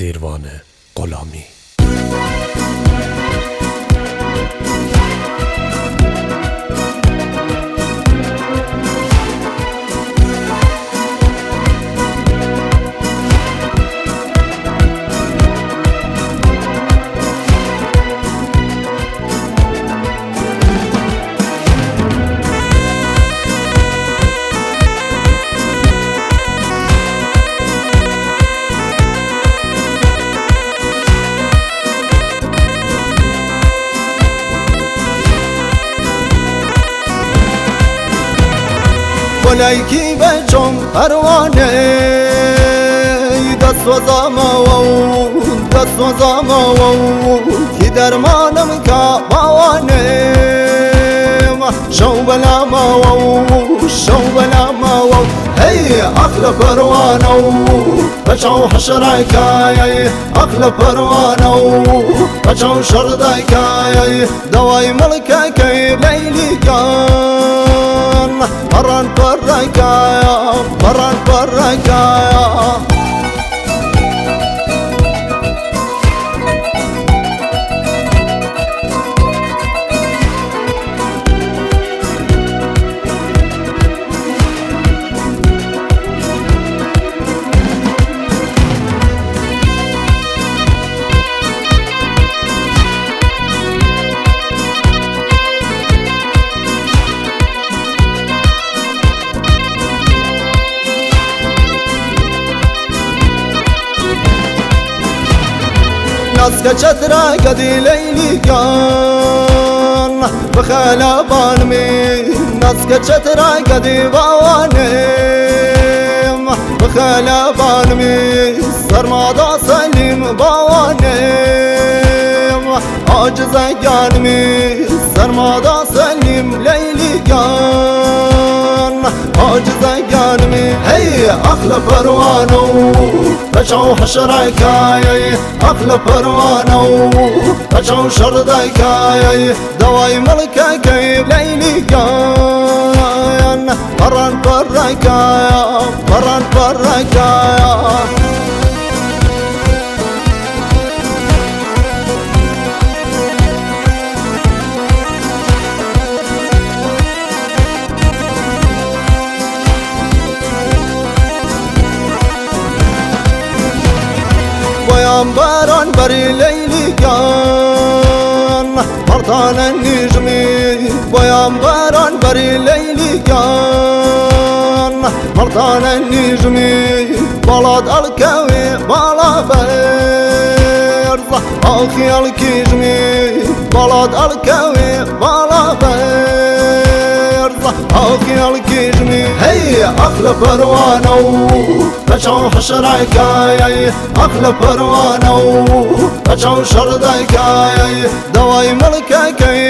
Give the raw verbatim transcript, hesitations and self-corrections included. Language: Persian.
سیروان غلامی. گلایکی بچم پروانه دست و زامو دست و زامو کی درمانم که باوانه شو بلا ماو شو بلا ماو هی اخل پروانو بچو حشرکای اخل پروانو بچو شردکای دوای ملکای لیلی جان بران برکایا بران برکایا نسك چترا قدي ليلي كان بخالا بالمي نسك چترا قدي باوانم بخالا بالمي سرمادا سليم باوانم عاجز قلمي سرمادا سليم ليلي كان عاجز قلمي هي اخلى پروانو بچو حشرکای اخل پروانو بچو شردکای دوای ملکای لیلی کان بران برکایا بران برکایا بویان باران بری لیلی کان مرتان النجمی بویان باران بری لیلی کان مرتان النجمی بلاد الكوي بالا برز آخی الکیجمی بلاد الكوي بالا برز آخی الکیجمی هی اخل پروانو بچو حشرکای اخل پروانو بچو شردکای دوای ملکای